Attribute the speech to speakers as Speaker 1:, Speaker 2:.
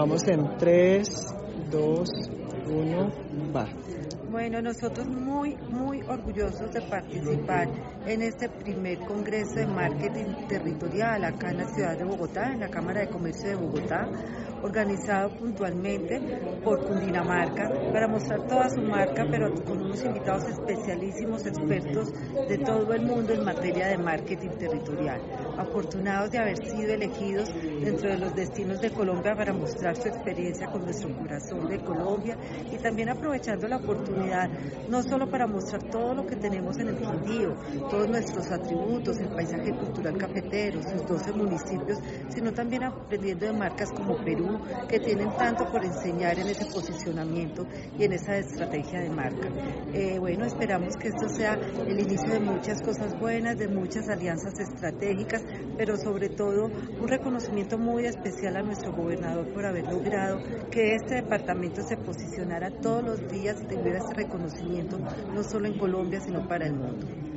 Speaker 1: Vamos en 3, 2, 1, va.
Speaker 2: Bueno, nosotros muy orgullosos de participar en este primer Congreso de Marketing Territorial acá en la ciudad de Bogotá, en la Cámara de Comercio de Bogotá, organizado puntualmente por Cundinamarca para mostrar toda su marca, pero con unos invitados especialísimos, expertos de todo el mundo en materia de marketing territorial. Afortunados de haber sido elegidos dentro de los destinos de Colombia para mostrar su experiencia con nuestro corazón de Colombia y también aprovechando la oportunidad no solo para mostrar todo lo que tenemos en el Quindío, todos nuestros atributos, el paisaje cultural cafetero, sus 12 municipios, sino también aprendiendo de marcas como Perú, que tienen tanto por enseñar en ese posicionamiento y en esa estrategia de marca. Bueno, esperamos que esto sea el inicio de muchas cosas buenas, de muchas alianzas estratégicas, pero sobre todo un reconocimiento muy especial a nuestro gobernador por haber logrado que este departamento se posicionara todos los días y tuviera ese reconocimiento no solo en Colombia, sino para el mundo.